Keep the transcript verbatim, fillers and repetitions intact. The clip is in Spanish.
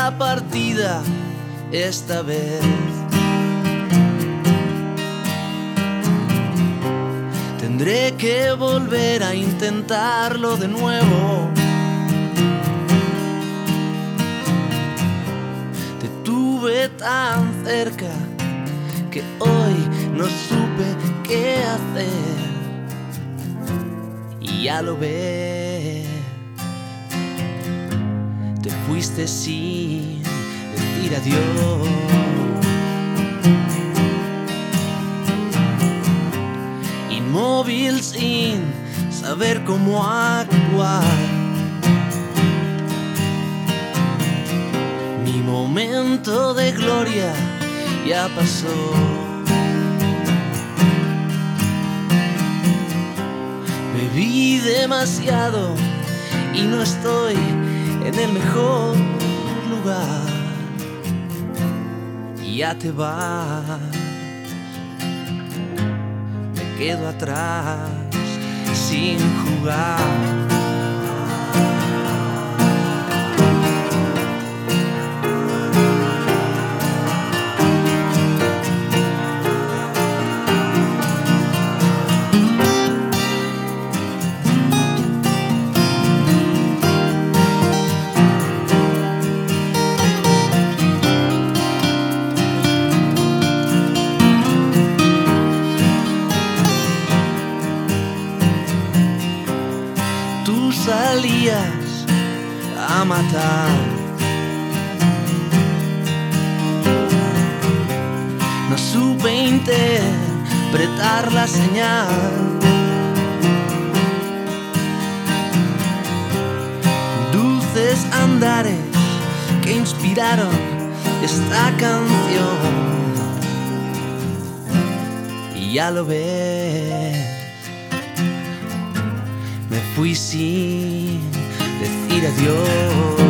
la partida esta vez. Tendré que volver a intentarlo de nuevo. Te tuve tan cerca que hoy no supe qué hacer. Y ya lo ves, te fuiste sin decir adiós. Inmóvil sin saber cómo actuar. Mi momento de gloria ya pasó. Bebí demasiado y no estoy en el mejor lugar. Y ya te vas, me quedo atrás sin jugar. Tú salías a matar. No supe interpretar la señal. Dulces andares que inspiraron esta canción. Y ya lo ves, me fui sin decir adiós.